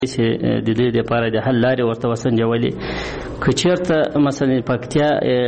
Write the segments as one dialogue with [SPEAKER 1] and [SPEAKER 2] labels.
[SPEAKER 1] چې د دې لپاره د حل لارې ورته وسنجولې. که چېرته مثلا پکتیا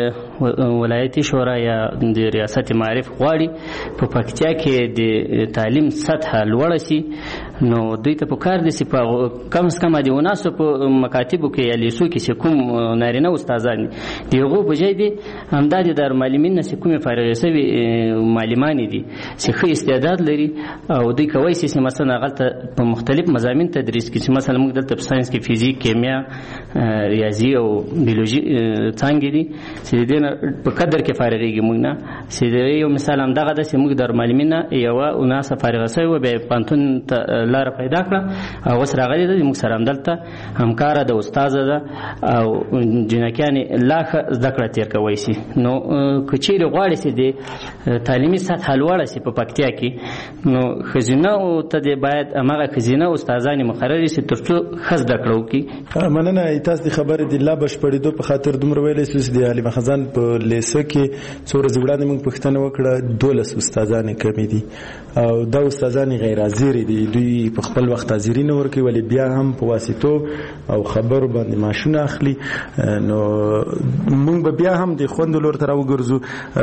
[SPEAKER 1] ولایتي شورا یا د ریاست معارف غواړي په پکتیا کې د تعلیم سطح لوړه سي، نو دوی ته پکار دي چې په کم از کم د وناسو په مکاتبو کې یا لیسو کې چې کوم نارینه استادان دي هغو په ځای دي همدا د دارالمعلمین نه چې کومې فارغې سوي معلمان دي چې ښه استعداد لري او دوی کولی شي چې مثلا هغلته په مختلف مضامین تدریس کړي. چې مثلا موږ دلته په ساینس کې فزیک، کیمیا، ریاضي او بیولوژي څانګې دي چې د دې نه په قدر کې فارغېږي. موږ نه چې یو مثال همدغه ده چې موږ دارالمعلمین نه یوه اوناسه فارغه سوې وه، بیا یې پوهنتون ته لاره پیدا کړه او اوس راغلې ده موږ سره همدلته همکاره ده، استاذه ده او جنکیانې لا ښه زده کړه تېر کولی شي. نو که چیرې غواړي چې د تعلیمي سطحه لوړه شي په پکتیا کې، نو ښځینهو ته دې باید هماغه ښځینه استادانې مقررې شي تر څو ښه زده کړه وکړي.
[SPEAKER 2] مننه. تاسو د خبرې د لا بشپړېدو په خاطر دومره ویلی شو چې د حلیمه خزان په لیسه کې څو ورځې وړاندې موږ پوښتنه وکړه 12 استادانې کمې دي او دا استادانې غیر حاضرې دي. دوی په خپل وخت حاضري نه ورکوي، ولې بیا هم په واسطو او خبرو باندې معاشونه اخلي. نو موږ به بیا هم د خوندو لور ته راوګرځو.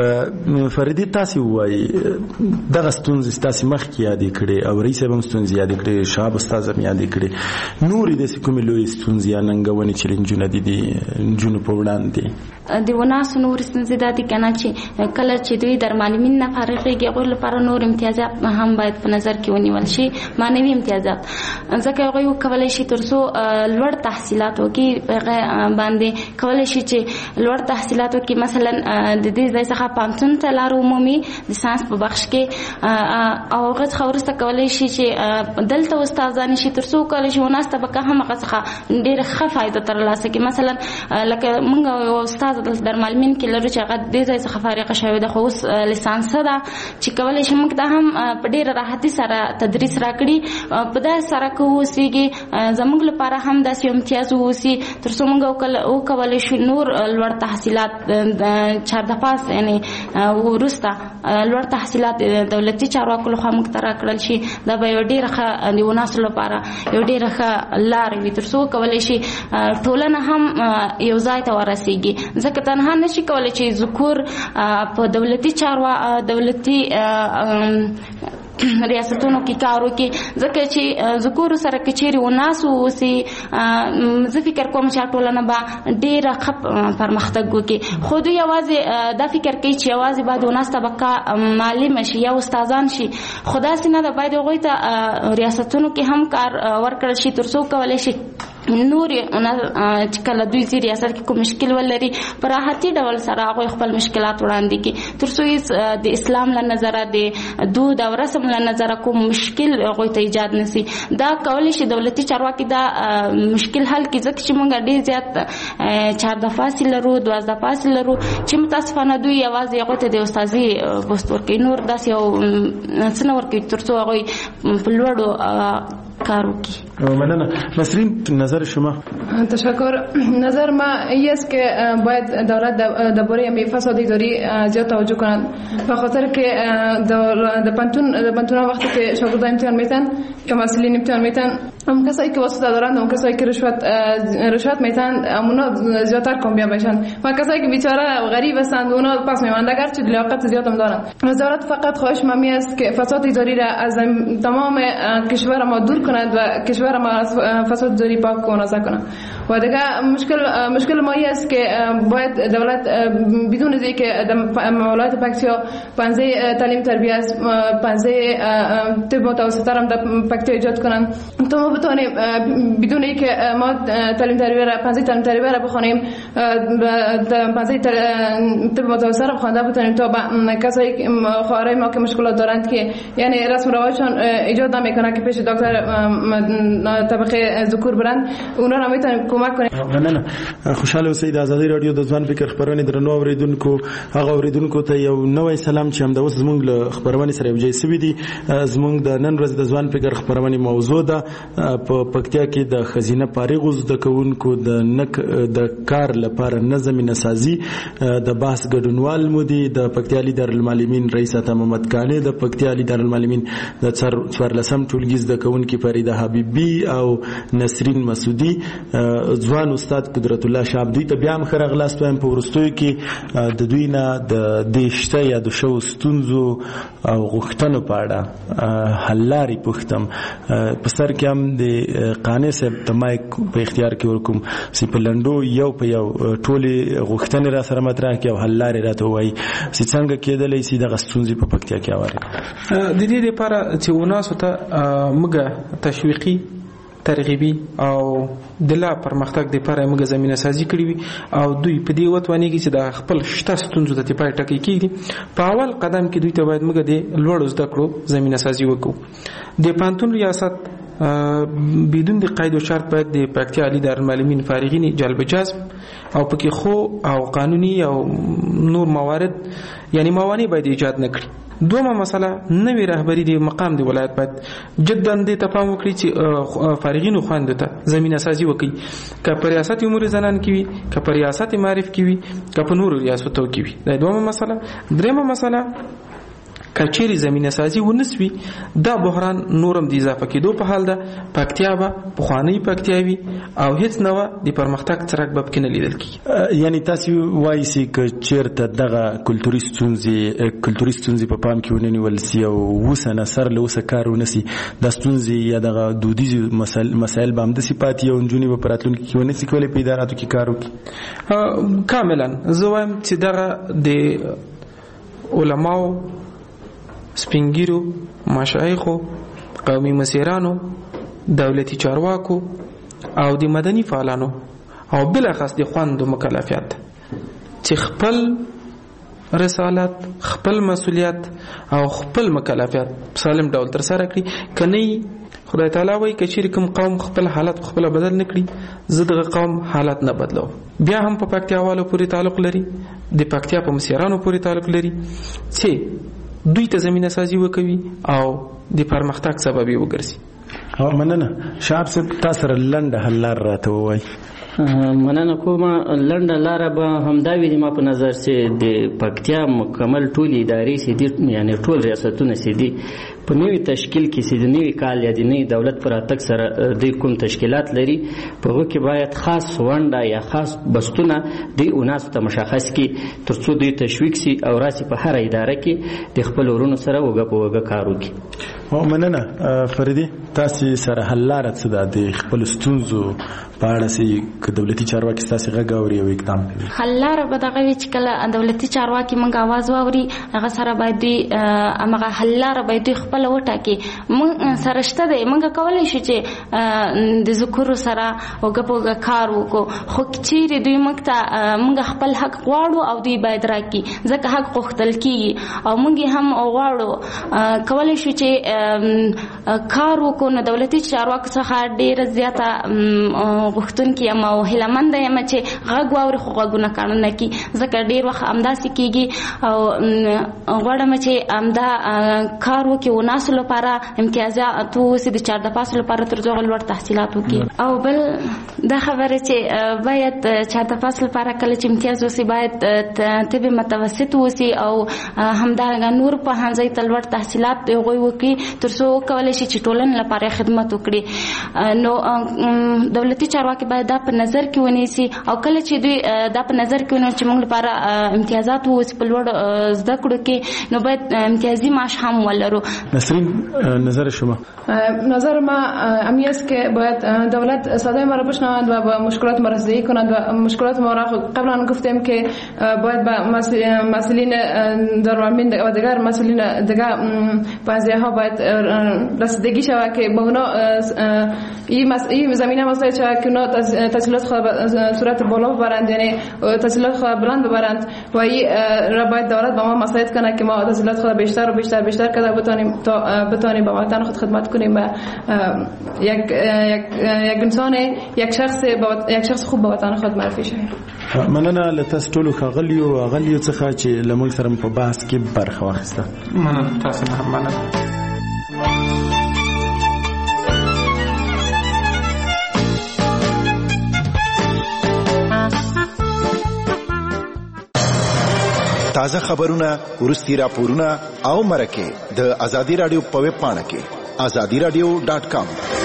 [SPEAKER 2] فریدي، تاسې ووایي دغه ستونزې ستاسې مخکې یادې کړې او رئیس صاحب هم ستونزې یادې کړې، شهاب استاذ هم یادې کړې، نورې داسې کومې لویې ستونزې یا ننګونې چې نجونې دي د نجونو په وړاندې
[SPEAKER 3] د وناسو نورې ستونزې دا دي که نه چې کله چې دوی دارالمعلمین نه فارغېږي هغوی لپاره نور امتیازات هم باید په نظر کې ونیول شي، معنوي امتیازات، ځکه هغوی وکولی شي تر څو لوړ تحصیلات وکړي په باندې کولی شي چې لوړ تحصیلات وکړي. مثلا د دې ځای څخه پوهنتون ته لار ومومي د ساینس په بخش کې او هغه څخه وروسته کولی شي چې دلته استادان شي تر څو وکولی شي وناسته به که هم هغه څخه ډېره ښه فایده ترلاسه کړي. مثلا لکه موږ یو استاد دلته دارالمعلمین کې لرو چې هغه دې ځای څخه فارغه شوې ده، خو اوس لیسانسه ده چې کولی شي موږ ته هم په ډېره راحتي سره تدریس راکړي. په داسې سره که واوسېږي زموږ لپاره هم داسې یو امتیاز واوسي تر څو موږ وکولی شو نور لوړ تحصیلات چهاردپاس یعنې وروسته لوړ تحصیلات دولتي چارواکو لخوا موږ ته راکړل شي. دا به یو ډېره ښه د وناسو لپاره یو ډېره ښه لاره وي تر څو وکولی شي ټولنه هم یو ځای ته ورسېږي. ځکه تنها نشي کولی چې ذکور په دولتي دولتي ریاستونو کې کار وکړي، ځکه چې ذکورو سره که چیرې وناسو اوسي زه فکر کوم چې ټولنه به ډېره ښه پرمختګ وکړي. خو دوی یوازې دا فکر کوي چې یوازې باید وناس طبقه معلم شي یا استادان شي، خو داسې نه ده. باید هغوی ته ریاستونو کې هم کار ورکړل شي تر څو کولی شي نور چې کله دوی زی ریاست کې کوم مشکل ولري په راحتي ډول سره هغوی خپل مشکلات وړاندې کړي تر څو د اسلام له نظره د دود او رسم له نظره کوم مشکل هغوی ته ایجاد نشي. دا کولی شي دولتي چارواکي دا مشکل حل کړي، ځکه چې موږ ډېر زیات 14 فاصل لرو، 12 فاصل لرو چې متاسفانه دوی یوازې هغوی ته د استاذي پوسټ ورکوي، نور داسې یو څه نه ورکوي تر څو هغوی په لوړو کار وکړي.
[SPEAKER 2] مننه. نسرین، نظر شما؟
[SPEAKER 4] تشکر. نظر ما این است که باید دولت درباره همین فساد اداری زیاد توجه کنند، به خاطر که در پانتون وقتی که شاگردان امتحان میتن که مسئولین امتحان میتن، اون کسایی که واسطه دارند، اون کسایی که رشوت میتن، اونا زیادتر کامیاب میشن و کسایی که بیچاره غریب هستند اونا پس میمانند اگرچه لیاقت زیاد هم دارند. دولت فقط خواهش ممی است که فساد اداری را از تمام کشور ما دور کند و کشور ما از فساد اداری پاک و نازک کند. و دیگه مشکل ما است که باید دولت بدون از اینکه ولایت پکتیا پنزه تعلیم تربیت است، پنزه طب متوسطه را در پکتیا ایجاد کنند تا ما بتونیم بدون اینکه ما پنزه تعلیم تربیت را بخونیم، پنزه طب متوسطه را بخونده بتونیم تا کسایی خواهرای ما که مشکلات دارند که یعنی رسم و رواجشان ایجاد نمیکنه که پیش دکتر طبقه ذکور برند، اونا را میتونیم کمک کنیم.
[SPEAKER 2] مننه. خوشاله اوسئ. د ازادي رادیو د ځوان فکر خبرونه درنو اوریدونکو هغه اوریدونکو ته یو نوې سلام چې هم د اوس زموږ له خبرونه سره یو ځای سوي دي. زموږ د نن ورځ د ځوان فکر خبرونه موضوع ده په پکتیا کې د خزینه فارغو زده کوونکو د کار لپاره نظم نسازي د بحث ګډونوال مودي د پکتیا علی دارالمعلمین رئیس عطا محمد کانی د پکتیا علی دارالمعلمین د 14 ټولګي زده کوونکي فریده حبیبی او نسرین مسعودی ځوان استاد قدرت الله شاه دوی ته بیا هم ښه راغلاست وایم په وروستیو کې د دوی نه د شته یا د شو ستونزو او غوښتنو په اړه حل لارې پوښتم په سر کې هم د قانع صاحب ته مایک په اختیار کې ورکوم چې په لنډو یو په یو ټولې غوښتنې را سره مطرح کړي او حل لارې راته ووایي چې څنګه کېدلی شي دغه ستونزې په پکتیا کې هوارې
[SPEAKER 5] د دې لپاره چې وناسو ته موږ تشویقي ترغیبي او د لا پرمختګ لپاره موږ زمينه سازي کړې وي او دوی په دې وتوانېږي چې د خپل شته ستونزو ته پای ټکی کېږي په اول قدم کې دوی ته باید موږ د لوړو زده کړو زمينه سازي وکړو د پانتون ریاست بدون د قید و شرط باید د پکتیا علی دارالمعلمین فارغین جلب جذب او پکې خو او قانوني او نور موارد یعنی موانع باید ایجاد نکړي. دومره مسله نوې رهبری د مقام دی ولایت باید جدا د تفاهم وکړي چې فارغین خوندو ته زمينه سازي وکړي که په ریاست امور زنان کې وي که په ریاست معارف کې وي که په نورو ریاستو کې وي. دا دومره مسله. درېمه مسله کچېری زمينه سازي ونسوي دا بحران نورم د اضافه کېدو په حال ده. پکتیا به پخوانی پکتیاوي او هیڅ نوه د پرمختګ څرک به پکې نه لیدل کېږي.
[SPEAKER 2] یعنی تاسو وایي چې چیرته دغه کلتوري ستونزې په پام کې ونیول سي او وسنه سر له وسه کار ونسي د ستونزې یا دغه دودیزو مسایل به همداسې پاتې او نجونې به په راتلونکي کې ونسي کولی په اداراتو کې کار وکړي.
[SPEAKER 5] کاملا زه وایم چې دغه د علماو سپینګیرو مشایخو قومي مسیرانو دولتي چارواکو او د مدني فعالانو او بلخص د خوندو مکلفیت چې خپل رسالت خپل مسؤلیت او خپل مکلفیت سالم ډول تر سره کړي. کني خدای تعالی وایي کچېر کوم قوم خپل حالت خپل بدل نکړي زه دغه قوم حالت نه بدلو. بیا هم په پکتیاوالو پورې تعلق لري د پکتیا په مسیرانو پورې تعلق لري چې دوی ته زمينه سازي وکوي او د پرمختګ سبب یې وګرځي.
[SPEAKER 2] مننه. شعب صاحب تاسو سره لنډه حل لار راته ووایي.
[SPEAKER 1] مننه کوم. لنډه لاره به همدا وي ما په نظر چې د پکتیا مکمل ټول ادارې سي دي یعنی ټول ریاستونه سي دي په نوې تشکیل کې سي د نوې کال یا د نوې دولت پر اتک سره د کوم تشکیلات لري په هغه کې باید خاص ونډه یا خاص بستونه د اوناس ته مشخص کې ترڅو دوی تشویق سي او راسي په هر اداره کې د خپل ورونو سره وګه په وګه کار وکړي.
[SPEAKER 2] مننه. فریدي تاسو سره حل لار څه ده د خپل ستونزو په اړه چې که دولتي چارواکي تاسو غږ اوري او اقدام کوي؟
[SPEAKER 3] حل لار به دغه وي چې کله دولتي چارواکي موږ आवाज واوري هغه سره باید دوی هغه حل لار باید دوی خپل وټاکي. موږ سره شته دی موږ کولی شو چې د ذکر سره وګه په وګه کار وکړو خو چیرې دوی موږ ته موږ خپل حق غواړو او دوی باید راکړي ځکه حق غوښتل کېږي او موږ هم غواړو کولی شو چې کار وکړو. نو دولتي چارواکو څخه ډېره زیاته غوښتونکې یم او هیلهمنده یم چې غږ واوري خو غږونه کاڼه نه کړي ځکه ډېر وخت همداسې کېږي او غواړم چې همدا کار وکړي وناسو لپاره امتیازات اوسي د 14 لپاره تر څو لوړ تحصیلات وکړي. او بل دا خبره چې باید 14 لپاره کله چې امتیاز اوسي باید طب متوسط اوسي او همدارنګه نور په هنځي ته لوړ تحصیلات هغوی وکړي تر څو وکولی شي چې ټولنې لپاره خدمت وکړي. نو دولتي چارواکي باید دا په نظر کې ونیسي او کله چې دوی دا په نظر کې ونیسي چې موږ لپاره امتیازات اوسي په لوړ زده کړو کې نو باید امتیازي معاش هم ولرو.
[SPEAKER 2] نسرین نظر شما؟
[SPEAKER 4] نظر ما امی است که باید دولت صدای ما را بشنوند و با مشکلات ما رسیدگی کنند و مشکلات ما را قبلا گفتیم که باید با مسئولین دارالمعلمین و دیگر مسئولین دیگر بعضی ها باید رسیدگی شود که با اونا این زمینه مسئله شود که اونا تحصیلات خود به صورت بالا ببرند یعنی تحصیلات خود بلند ببرند و این را باید دولت با ما مساعد کنه که ما تحصیلات خود بیشتر و بیشتر کرده بتانیم به وطن خود خدمت کنیم و یک انسان یک شخص خوب به وطن خود معرفی شه.
[SPEAKER 2] مننه لتاسو ټولو غلیو څخه چې لمول سره په بحث کې برخه واخیسته.
[SPEAKER 5] مننه تاسو هم مننه.
[SPEAKER 6] تازه خبرونه، ورستي راپورونه او مرکه د ازادي رادیو په ویب پاڼه کې azadiradio.com